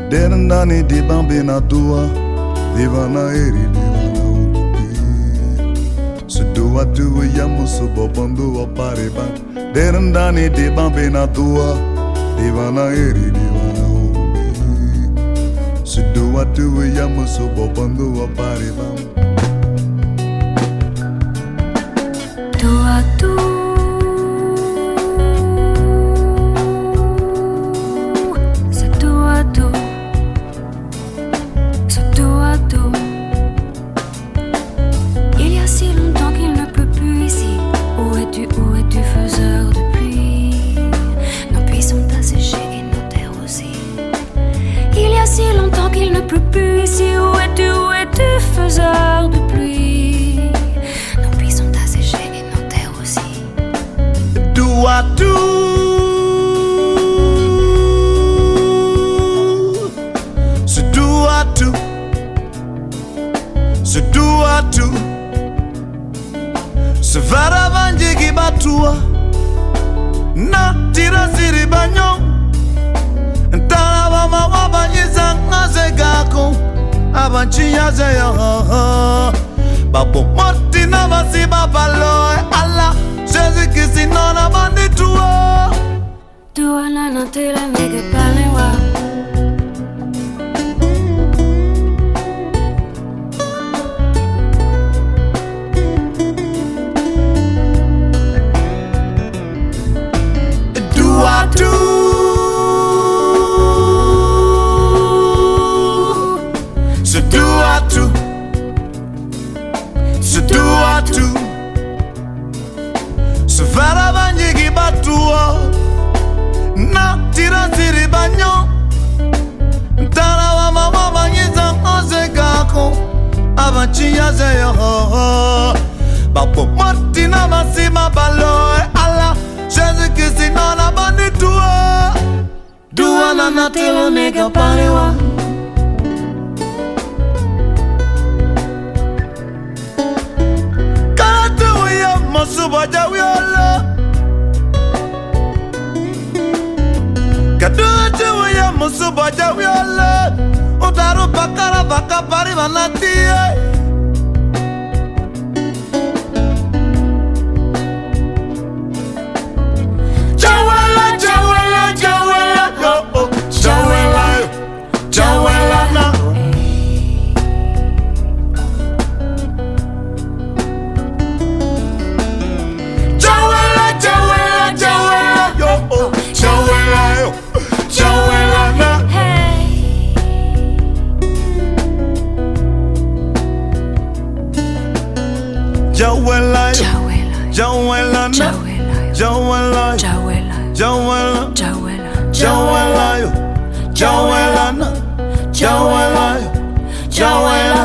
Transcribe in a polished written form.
Derandani di bambina tua, divana eri divana ukipi. Sedua tua yamu subopando apariban. Derandani di bambina tua, divana eri divana ukipi. Sedua tua yamu subopando apariban. Tua tu. Il y a si longtemps qu'il ne pleut plus ici. Où es-tu, faiseur de pluie? Nos puits sont asséchés et nos terres aussi. Il y a si longtemps qu'il ne pleut plus ici. Où es-tu, faiseur de pluie? Nos puits sont asséchés et nos terres aussi. Seduatu Sevara banjigi batua Na tira siri banyo Ntara wama wabanyiza ngaze gako Abanchi yaze ya Babo moti na basi babalo Allah Jezi kisi nona banditua Dua nana tila mege palewa Seduatu Sevara banjigi batua Na tira siri banyo Ntara wama wabanyiza ngaze gako Abanchi yaze ya Babo moti na masima balo Allah Jezi kisi nona banditua Dua nana tilo nega parewa Suba jawiola Kaduja ya musuba jawiola Utaru bakara baka pari vanatie Jawela, jawela, jawela oh, jawela, jawela na Jawela, Jawela, Jawela, Jawela, Jawela, Jawela, Jawela, Jawela, Jawela.